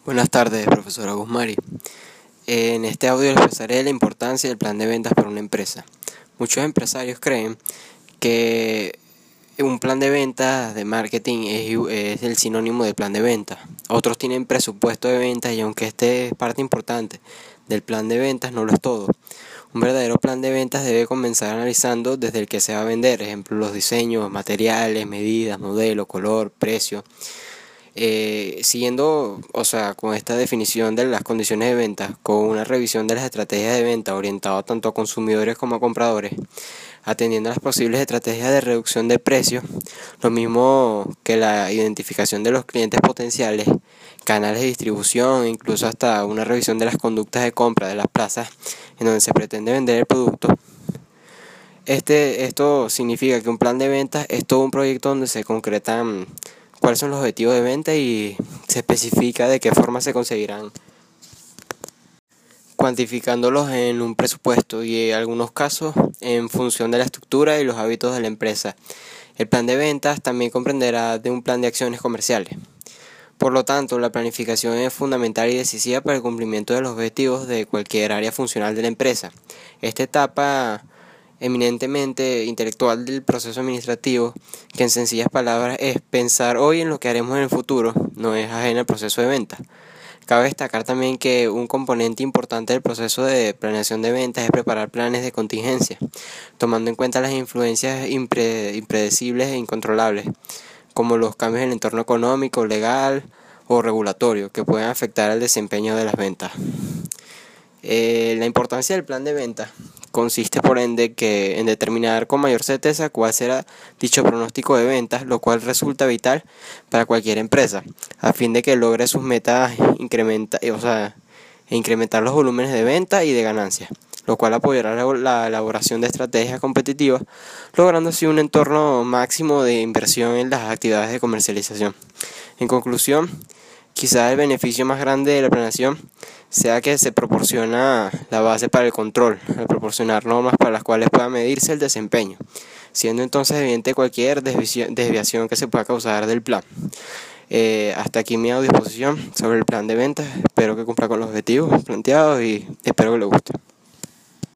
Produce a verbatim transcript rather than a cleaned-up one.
Buenas tardes, profesora Guzmari. En este audio les expresaré la importancia del plan de ventas para una empresa. Muchos empresarios creen que un plan de ventas de marketing es, es el sinónimo de plan de ventas. Otros tienen presupuesto de ventas y aunque este es parte importante del plan de ventas, no lo es todo. Un verdadero plan de ventas debe comenzar analizando desde el que se va a vender, ejemplo, los diseños, materiales, medidas, modelo, color, precio. Eh, siguiendo, o sea, con esta definición de las condiciones de venta, con una revisión de las estrategias de venta orientado tanto a consumidores como a compradores, atendiendo a las posibles estrategias de reducción de precios, lo mismo que la identificación de los clientes potenciales, canales de distribución, incluso hasta una revisión de las conductas de compra de las plazas en donde se pretende vender el producto. Este, esto significa que un plan de ventas es todo un proyecto donde se concretan cuáles son los objetivos de venta y se especifica de qué forma se conseguirán, cuantificándolos en un presupuesto y en algunos casos en función de la estructura y los hábitos de la empresa. El plan de ventas también comprenderá de un plan de acciones comerciales. Por lo tanto, la planificación es fundamental y decisiva para el cumplimiento de los objetivos de cualquier área funcional de la empresa. Esta etapa eminentemente intelectual del proceso administrativo, que en sencillas palabras es pensar hoy en lo que haremos en el futuro, no es ajena al proceso de venta. Cabe destacar también que un componente importante del proceso de planeación de ventas es preparar planes de contingencia, tomando en cuenta las influencias impre- impredecibles e incontrolables, como los cambios en el entorno económico, legal o regulatorio, que pueden afectar el desempeño de las ventas. Eh, la importancia del plan de venta consiste por ende que en determinar con mayor certeza cuál será dicho pronóstico de ventas, lo cual resulta vital para cualquier empresa, a fin de que logre sus metas incrementa, o sea, incrementar los volúmenes de venta y de ganancias, lo cual apoyará la elaboración de estrategias competitivas, logrando así un entorno máximo de inversión en las actividades de comercialización. En conclusión, quizá el beneficio más grande de la planeación sea que se proporciona la base para el control, al proporcionar normas para las cuales pueda medirse el desempeño, siendo entonces evidente cualquier desviación que se pueda causar del plan. Eh, hasta aquí mi disposición sobre el plan de ventas. Espero que cumpla con los objetivos planteados y espero que le guste.